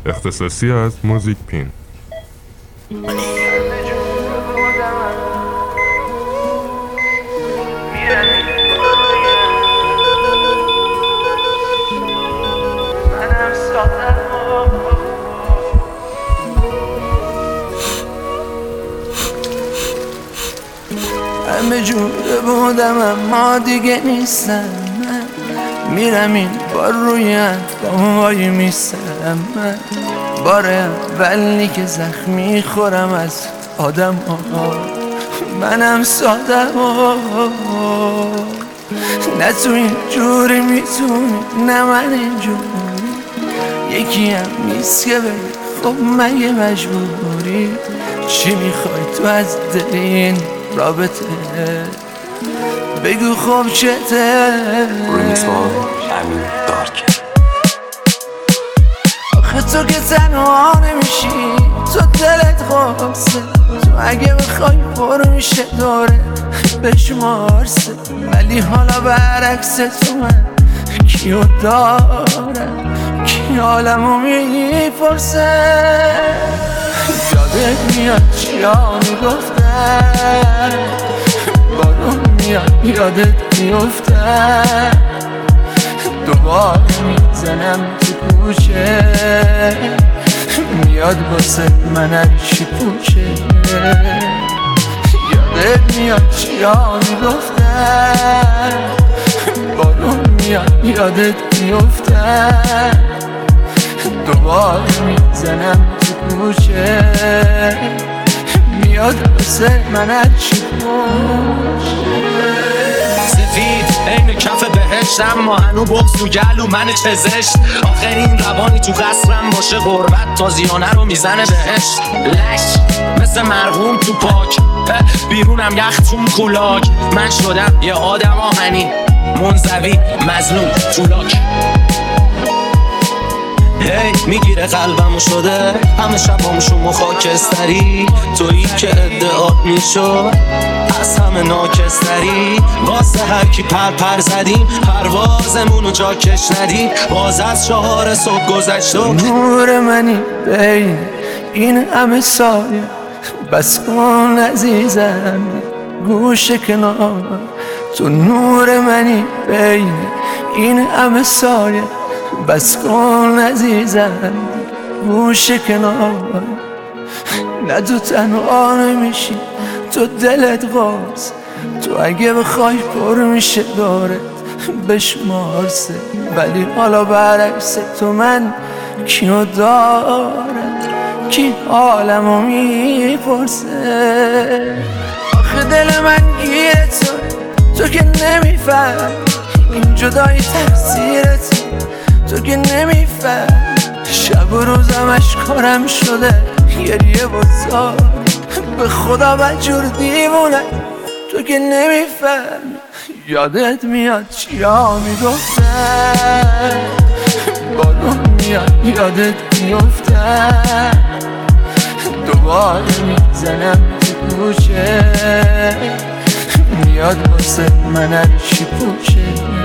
اختصاصی از موزیک پین. همه جوره بودم اما دیگه نیستم. من میرم این بار روی حرفام وای میستم. من بار اولی که زخمی خورم از آدم ها. منم سادم نه تو این جوری میتونی نه من این جوری. یکی هم نیست که بگی خب مگه مجبوری. چی میخوای تو از دل این رابطه بگو خب چته. ریمیکس با امین دارک. آخه تو که تنها نمیشی، تو دلت خواسته. تو اگه بخوای برو میشه داره بشمارسه. ولی حالا برعکس تو من کیو دارم، کی حالمو میپرسه. یادت میاد چیا میگفتن، بارون میاد یادت میفتن. دوباره میزنم تو کوچه، میاد واسه من هرچی پوچه. یادت میاد چیا میگفتن، بارون میاد یادت میفتن. دوباره میزنم تو کوچه، میاد واسه من هرچی پوچه. سفید این کف بهشت اما هنو بغض تو گلو من چزشت. آخرین روانی تو قصرم باشه غربت تازیانه رو میزنه بهشت. لش مثل مرغوم تو پاک، بیرونم یخ تو کولاک. من شدم یه آدم آهنی منزوی مظلوم تو لاک. میگیره قلبمو شده همه شبام شما خاکستری. تویی که ادعات میشد از همه ناکستری. واسه هر کی پر زدیم پروازمونو جاکش ندی. باز از 4 صبح گذشت و نور منی بین این همه سایه. بس کن عزیزم گوش کنار. تو نور منی بین این همه سایه. بس کن عزیزم گوش کنار. نه تو تنها نمیشی، تو دلت غاز. تو اگه بخوای پر میشه داره بشمارسه. ولی حالا برعکس تو من کیو دارم، کی حالمو میپرسه. آخه دل من گیره تو که نمیفهم این جدایی تقصیرت. تو که نمیفهم شب و روزم اشکارم شده گریه بزار. به خدا بدجور دیوونه تو که نمیفهم. یادت میاد چیا میگفتن، بارون میاد یادت میفتن. دوباره میزنم تو کوچه، میاد واسه من هرچی پوچه.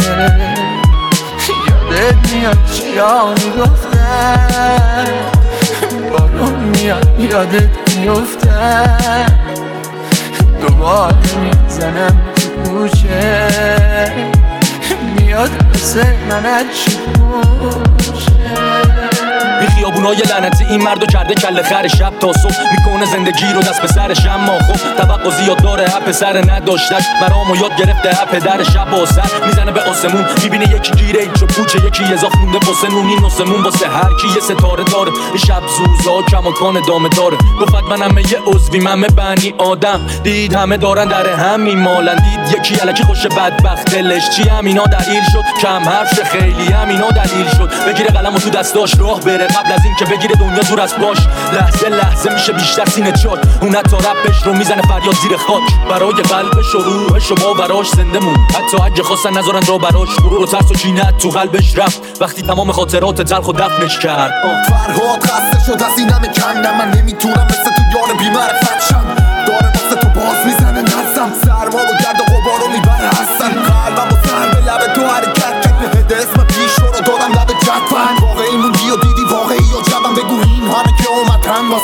یادت میاد چیا میگفتن، بارون میاد یادت میفتن. دوباره میزنم تو کوچه، میاد واسه من هرچی پوچه. این خیابونای لعنتی این مردو کرده کله خر. شب تا صبح میکنه زندگی رو دست به سرش. اما خب توقع زیاد داره پسر نداشتش. برامو یاد گرفته پدر شب با سر میزنه به آسمون. میبینه یکی گیره این چو پوچه، یکی اضاف مونده واسه نون. این آسمون واسه هر کی یه ستاره داره. این شب زوزا کماکان دامه داره. گفت منم یه عضوی من بنی آدم. دید همه دارن در همین مالن. دید یکی الکی خوش بدبخت دلش چی همینا دلیل شد. کم حرف خیلی همینا دلیل شد. بگیره قلمو تو دستاش راه بره قبل از این که بگیره دنیا دور از باش. لحظه لحظه میشه بیشتر سینه چات. اون حتی رپش رو میزنه فریاد زیر خاک. برای قلبش و روحش و باوراش زنده مون. حتی اگه خواستن نذارن را براش. برو ترس و کینت تو قلبش رفت وقتی تمام خاطرات تلخ و دفنش کرد. فرهاد خسته شد از اینم کندم. من نمیتونم مثل تو یار بی‌معرفت شم. داره واسه تو باز میزنه نفسم. سرما و گرد و غبارو میبره هستن. قلبم و سر به لب تو حرکت کرد. هده اسم پیش رو دادم لب جدفن. واقعی موندی و دیدی واقعی و جبم. بگو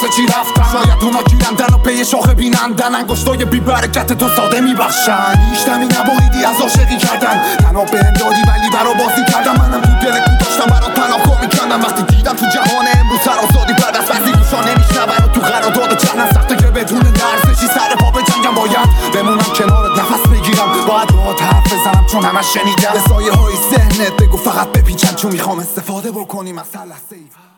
واسه چی رفتن شاید اونا گیرندن و پی شاخه بینندن انگشتای بی برکت تو ساده میبخشن هیچ دمی نبایدی از عاشقی کردن تنها به امدادی ولی برا بازی کردم منم تو دل کو داشتم برات پناهگاه میکردم وقتی دیدم تو جهان امروز سر آزادی بعد از بعضی گوشا نمیشنون و تو قرارداد چند سخته که بدون درسشی سر پا بجنگم باید بمونم کنارت نفس بگیرم باید باهات حرف بزنم چون همش شنیدم به سایه های ذهنت بگو فقط بپیچن چون میخوام استفاده بکنیم از هر لحظه‌ای